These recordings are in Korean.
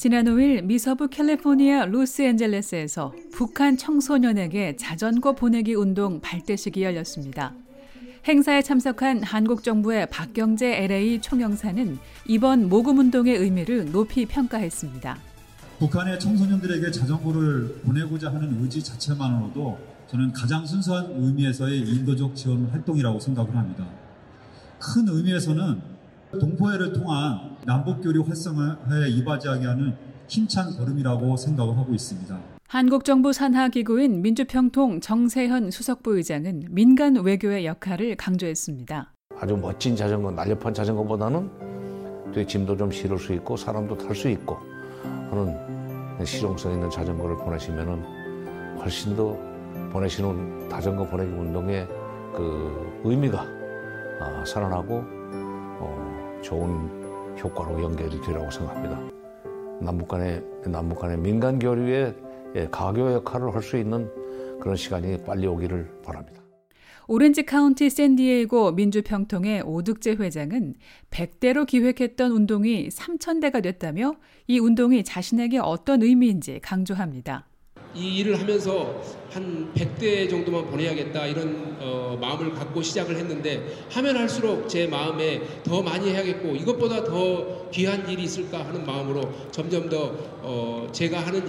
지난 5일 미서부 캘리포니아 로스앤젤레스에서 북한 청소년에게 자전거 보내기 운동 발대식이 열렸습니다. 행사에 참석한 한국 정부의 박경재 LA 총영사는 이번 모금운동의 의미를 높이 평가했습니다. 북한의 청소년들에게 자전거를 보내고자 하는 의지 자체만으로도 저는 가장 순수한 의미에서의 인도적 지원 활동이라고 생각을 합니다. 큰 의미에서는 동포회를 통한 남북교류 활성화에 이바지하게 하는 힘찬 걸음이라고 생각을 하고 있습니다. 한국정부 산하기구인 민주평통 정세현 수석부의장은 민간 외교의 역할을 강조했습니다. 아주 멋진 자전거, 날렵한 자전거보다는 되게 짐도 좀 실을 수 있고 사람도 탈 수 있고 하는 실용성 있는 자전거를 보내시면 훨씬 더 보내시는 자전거 보내기 운동의 그 의미가 살아나고 좋은 효과로 연결이 되라고 생각합니다. 남북 간의 민간 교류의 가교 역할을 할 수 있는 그런 시간이 빨리 오기를 바랍니다. 오렌지 카운티 샌디에이고 민주평통의 오득재 회장은 100대로 기획했던 운동이 3,000대가 됐다며 이 운동이 자신에게 어떤 의미인지 강조합니다. 이 일을 하면서 한 100대 정도만 보내야겠다 이런 마음을 갖고 시작을 했는데 하면 할수록 제 마음에 더 많이 해야겠고 이것보다 더 귀한 일이 있을까 하는 마음으로 점점 더 제가 하는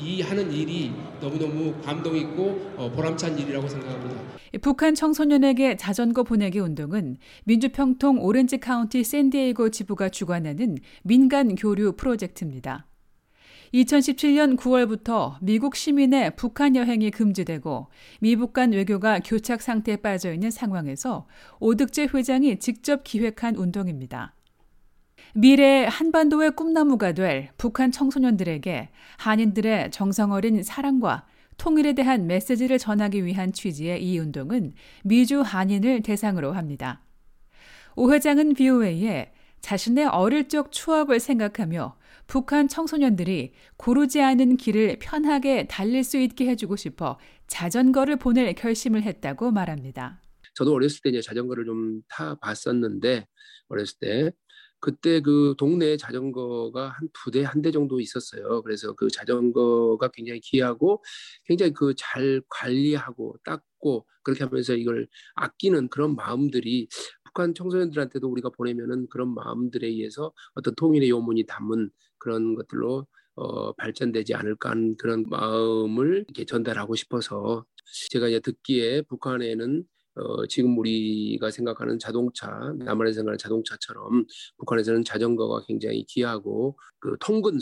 일이 너무너무 감동 있고 보람찬 일이라고 생각합니다. 북한 청소년에게 자전거 보내기 운동은 민주평통 오렌지 카운티 샌디에이고 지부가 주관하는 민간 교류 프로젝트입니다. 2017년 9월부터 미국 시민의 북한 여행이 금지되고 미북 간 외교가 교착 상태에 빠져 있는 상황에서 오득재 회장이 직접 기획한 운동입니다. 미래의 한반도의 꿈나무가 될 북한 청소년들에게 한인들의 정성어린 사랑과 통일에 대한 메시지를 전하기 위한 취지의 이 운동은 미주 한인을 대상으로 합니다. 오 회장은 BOA에 자신의 어릴 적 추억을 생각하며 북한 청소년들이 고르지 않은 길을 편하게 달릴 수 있게 해주고 싶어 자전거를 보낼 결심을 했다고 말합니다. 저도 어렸을 때 이제 자전거를 좀 타봤었는데 어렸을 때 그때 그 동네에 자전거가 한 2대, 1대 정도 있었어요. 그래서 그 자전거가 굉장히 귀하고 굉장히 그 잘 관리하고 닦고 그렇게 하면서 이걸 아끼는 그런 마음들이 북한 청소년들한테도 우리가 보내면은 그런 마음들에 의해서 어떤 통일의 요문이 담은 그런 것들로 발전되지 않을까 하는 그런 마음을 이렇게 전달하고 싶어서 제가 이제 듣기에 북한에는 지금 우리가 생각하는 자동차, 남한에서 생각하는 자동차처럼 북한에서는 자전거가 굉장히 귀하고 그 통근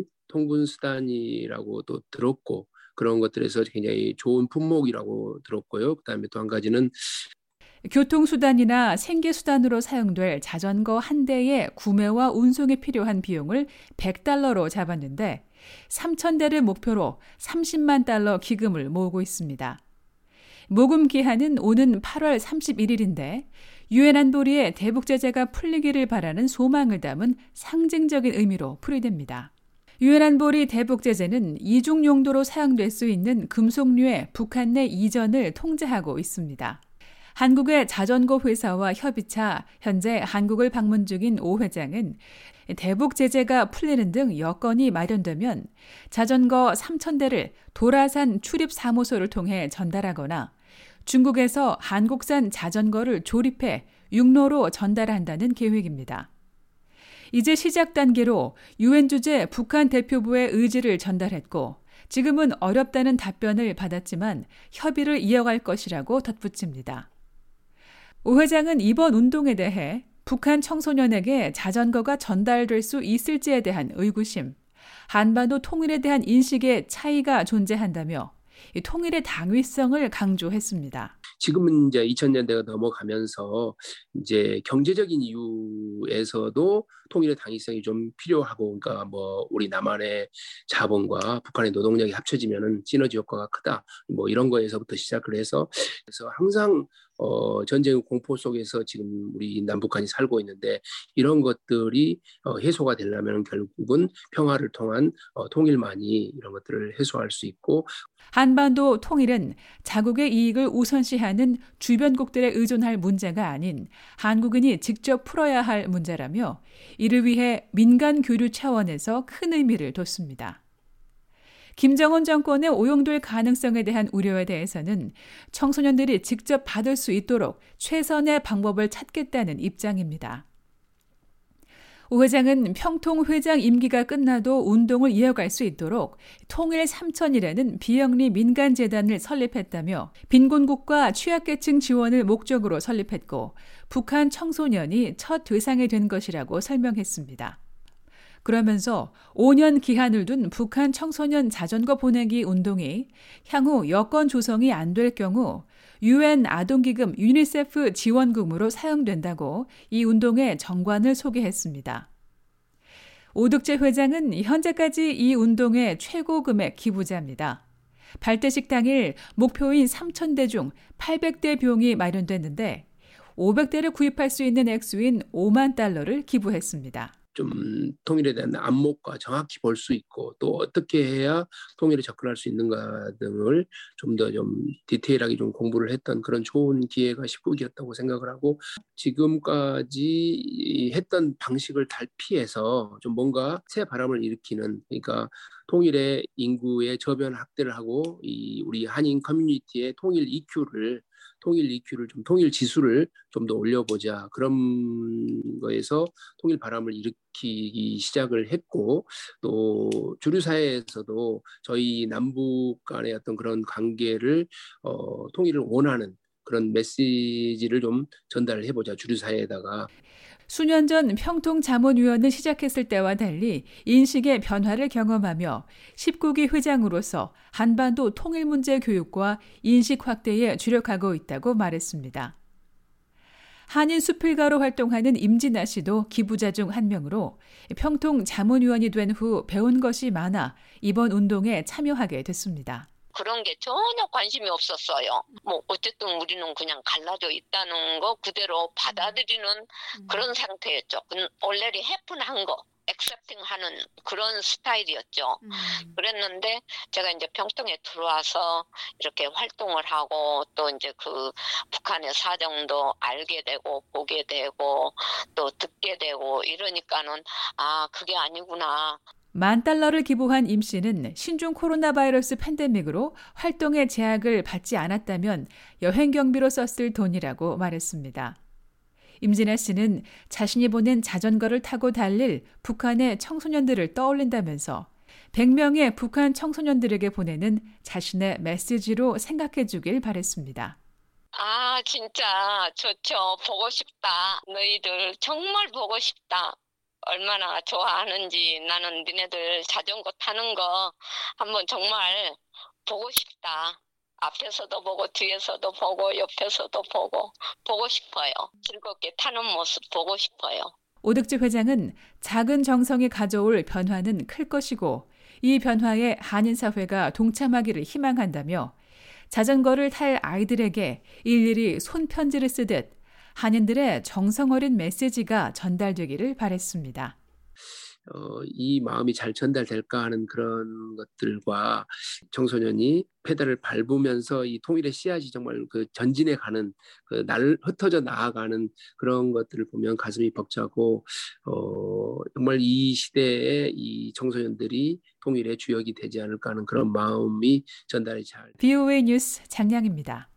수단이라고 또 들었고 그런 것들에서 굉장히 좋은 품목이라고 들었고요. 그다음에 또 한 가지는 교통수단이나 생계수단으로 사용될 자전거 한 대의 구매와 운송에 필요한 비용을 $100로 잡았는데 3,000대를 목표로 $30만 기금을 모으고 있습니다. 모금 기한은 오는 8월 31일인데 유엔 안보리의 대북 제재가 풀리기를 바라는 소망을 담은 상징적인 의미로 풀이됩니다. 유엔 안보리 대북 제재는 이중 용도로 사용될 수 있는 금속류의 북한 내 이전을 통제하고 있습니다. 한국의 자전거 회사와 협의차 현재 한국을 방문 중인 오 회장은 대북 제재가 풀리는 등 여건이 마련되면 자전거 3,000대를 도라산 출입사무소를 통해 전달하거나 중국에서 한국산 자전거를 조립해 육로로 전달한다는 계획입니다. 이제 시작 단계로 유엔 주재 북한 대표부의 의지를 전달했고 지금은 어렵다는 답변을 받았지만 협의를 이어갈 것이라고 덧붙입니다. 오 회장은 이번 운동에 대해 북한 청소년에게 자전거가 전달될 수 있을지에 대한 의구심, 한반도 통일에 대한 인식의 차이가 존재한다며 이 통일의 당위성을 강조했습니다. 지금은 이제 2000년대가 넘어가면서 이제 경제적인 이유에서도 통일의 당위성이 좀 필요하고, 그러니까 뭐 우리 남한의 자본과 북한의 노동력이 합쳐지면은 시너지 효과가 크다. 뭐 이런 거에서부터 시작을 해서 그래서 항상 전쟁의 공포 속에서 지금 우리 남북한이 살고 있는데 이런 것들이 해소가 되려면 결국은 평화를 통한 통일만이 이런 것들을 해소할 수 있고 한반도 통일은 자국의 이익을 우선시하는 주변국들에 의존할 문제가 아닌 한국인이 직접 풀어야 할 문제라며 이를 위해 민간 교류 차원에서 큰 의미를 뒀습니다. 김정은 정권에 오용될 가능성에 대한 우려에 대해서는 청소년들이 직접 받을 수 있도록 최선의 방법을 찾겠다는 입장입니다. 오 회장은 평통 회장 임기가 끝나도 운동을 이어갈 수 있도록 통일 3천이라는 비영리 민간재단을 설립했다며 빈곤국가 취약계층 지원을 목적으로 설립했고 북한 청소년이 첫 대상이 된 것이라고 설명했습니다. 그러면서 5년 기한을 둔 북한 청소년 자전거 보내기 운동이 향후 여건 조성이 안 될 경우 UN 아동기금 유니세프 지원금으로 사용된다고 이 운동의 정관을 소개했습니다. 오득재 회장은 현재까지 이 운동의 최고 금액 기부자입니다. 발대식 당일 목표인 3,000대 중 800대 병이 마련됐는데 500대를 구입할 수 있는 액수인 5만 달러를 기부했습니다. 좀 통일에 대한 안목과 정확히 볼 수 있고 또 어떻게 해야 통일에 접근할 수 있는가 등을 좀 더 좀 디테일하게 좀 공부를 했던 그런 좋은 기회가 19기였다고 생각을 하고 지금까지 했던 방식을 달피해서 좀 뭔가 새 바람을 일으키는 그러니까 통일의 인구의 저변 확대를 하고 우리 한인 커뮤니티의 통일 EQ를 좀 통일 지수를 좀 더 올려보자 그런 거에서 통일 바람을 일으키기 시작을 했고 또 주류 사회에서도 저희 남북 간의 어떤 그런 관계를 통일을 원하는 그런 메시지를 좀 전달을 해보자 주류 사회에다가. 수년 전 평통자문위원을 시작했을 때와 달리 인식의 변화를 경험하며 19기 회장으로서 한반도 통일 문제 교육과 인식 확대에 주력하고 있다고 말했습니다. 한인 수필가로 활동하는 임진아 씨도 기부자 중 한 명으로 평통자문위원이 된 후 배운 것이 많아 이번 운동에 참여하게 됐습니다. 그런 게 전혀 관심이 없었어요. 뭐 어쨌든 우리는 그냥 갈라져 있다는 거 그대로 받아들이는 그런 상태였죠. already happen한 거, accepting 하는 그런 스타일이었죠. 그랬는데 제가 이제 평통에 들어와서 이렇게 활동을 하고 또 이제 그 북한의 사정도 알게 되고 보게 되고 또 듣게 되고 이러니까는 아, 그게 아니구나. $10,000를 기부한 임 씨는 신종 코로나 바이러스 팬데믹으로 활동의 제약을 받지 않았다면 여행 경비로 썼을 돈이라고 말했습니다. 임진아 씨는 자신이 보낸 자전거를 타고 달릴 북한의 청소년들을 떠올린다면서 100명의 북한 청소년들에게 보내는 자신의 메시지로 생각해 주길 바랬습니다. 아, 진짜 좋죠. 보고 싶다. 너희들 정말 보고 싶다. 얼마나 좋아하는지 나는 니네들 자전거 타는 거 한번 정말 보고 싶다. 앞에서도 보고 뒤에서도 보고 옆에서도 보고 싶어요. 즐겁게 타는 모습 보고 싶어요. 오득재 회장은 작은 정성이 가져올 변화는 클 것이고 이 변화에 한인 사회가 동참하기를 희망한다며 자전거를 탈 아이들에게 일일이 손편지를 쓰듯 한인들의 정성 어린 메시지가 전달되기를 바랬습니다. 이 마음이 잘 전달될까 하는 그런 것들과 청소년이 페달을 밟으면서 이 통일의 씨앗이 정말 그 전진해 가는 그 흩어져 나아가는 그런 것들을 보면 가슴이 벅차고 정말 이 시대에 이 청소년들이 통일의 주역이 되지 않을까 하는 그런 마음이 전달이 잘. BOA 뉴스 장량입니다.